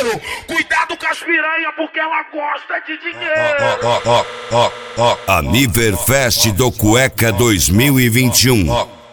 dinheiro. Cuidado com as piranha porque ela gosta de dinheiro. Aniverfest do Cueca 2021.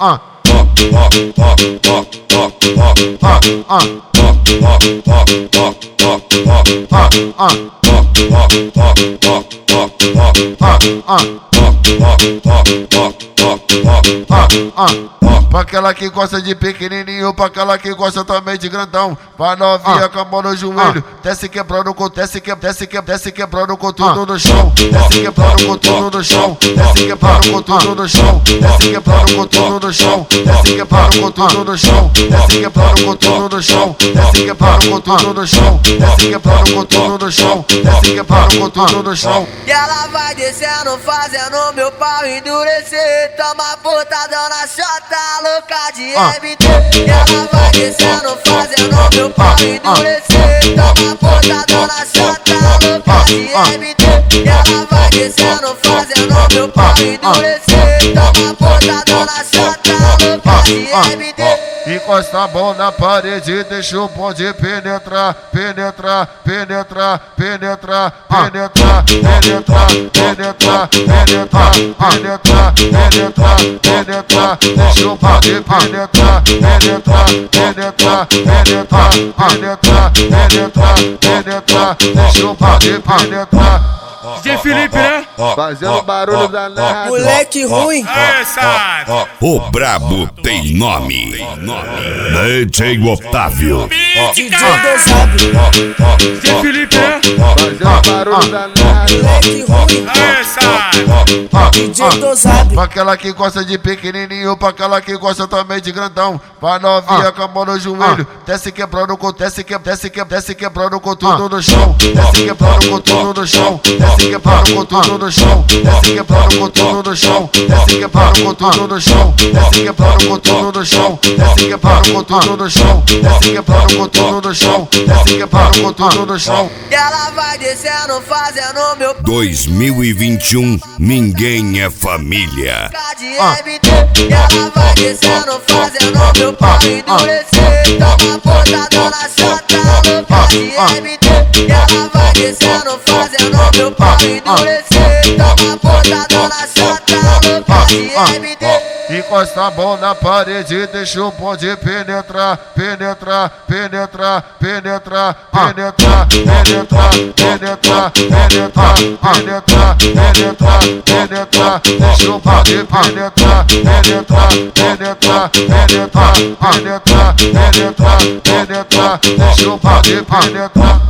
Pra aquela que gosta de pequenininho, pra aquela que gosta também de grandão. Pra novinha com a mão no joelho, desce quebrando com, desce quebrando com tudo no chão. Desce quebrando com tudo no chão, desce quebrando com tudo no chão, desce quebrando com tudo no chão, desce quebrando com tudo no chão, desce quebrando com tudo no chão, desce quebrando com tudo no chão, desce quebrando com tudo no chão, desce quebrando com tudo no chão. E ela vai descendo, fazendo meu pau endurecer. Toma botadão na chota, louca de MT. E ela vai descendo, fazendo meu pau endurecer. Toma botadão na chota, louca de MT. E ela vai descendo, fazendo meu pau endurecer. Toma botadão na chota, louca de MT. Encosta a mão na parede, deixa o bonde penetrar, penetrar, penetrar, penetrar, penetrar, penetrar, penetrar, penetrar, penetrar, penetrar, penetrar, deixa o bonde penetrar, penetrar, penetrar, penetrar, penetrar, penetrar, penetrar, deixa o bonde penetrar. DJ Felipe, né? Fazendo barulho danado. Moleque ruim. O brabo tem nome. DJ Otávio. DJ dosado. DJ Felipe, né? Fazendo barulho danado. Moleque ruim. DJ dosado. Pra aquela que gosta de pequenininho, pra aquela que gosta também de grandão. Pra novinha com a mão no joelho, desce quebrando com, desce quebrando com tudo no chão, desce quebrando com tudo no chão, desce quebrando com tudo no chão, desce quebrando com tudo no chão, desce quebrando com tudo no chão, desce quebrando com tudo no chão, desce quebrando com tudo no chão, desce quebrando com tudo no chão, desce quebrando com tudo no chão. E ela vai descendo, fazendo meu 2021, ninguém é família. de MT. E ela vai descendo, fazendo meu pau endurecer. Toma botadão na chota, louca de MT. E ela vai descendo, fazendo meu pau endurecer. Toma botadão na chota, louca de MT. Encosta a mão na parede, deixa o bonde penetrar, penetrar, penetrar, penetrar, penetrar, penetrar, penetrar, penetrar, penetrar, penetrar, penetrar, deixa o bonde penetrar, penetrar, penetrar, penetrar, penetrar, penetrar, penetrar, deixa o bonde penetrar.